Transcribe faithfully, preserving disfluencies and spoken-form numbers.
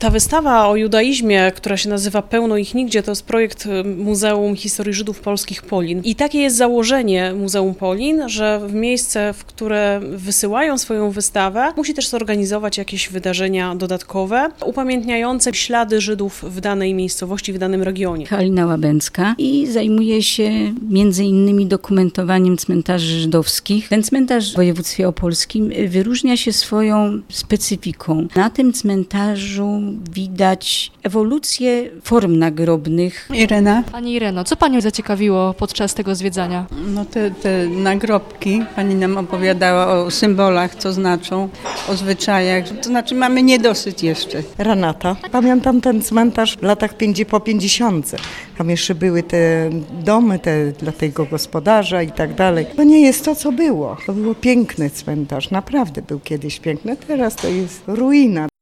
Ta wystawa o judaizmie, która się nazywa Pełno ich nigdzie, to jest projekt Muzeum Historii Żydów Polskich Polin. I takie jest założenie Muzeum Polin, że w miejsce, w które wysyłają swoją wystawę, musi też zorganizować jakieś wydarzenia dodatkowe, upamiętniające ślady Żydów w danej miejscowości, w danym regionie. Halina Łabęcka i zajmuje się między innymi dokumentowaniem cmentarzy żydowskich. Ten cmentarz w województwie opolskim wyróżnia się swoją specyfiką. Na tym cmentarzu widać ewolucję form nagrobnych. Irena? Pani Ireno, co Panią zaciekawiło podczas tego zwiedzania? No te, te nagrobki, Pani nam opowiadała o symbolach, co znaczą, o zwyczajach, to znaczy mamy niedosyt jeszcze. Renata. Pamiętam ten cmentarz w latach po pięćdziesiątce. Tam jeszcze były te domy te, dla tego gospodarza i tak dalej. To nie jest to, co było. To był piękny cmentarz, naprawdę był kiedyś piękny, teraz to jest ruina.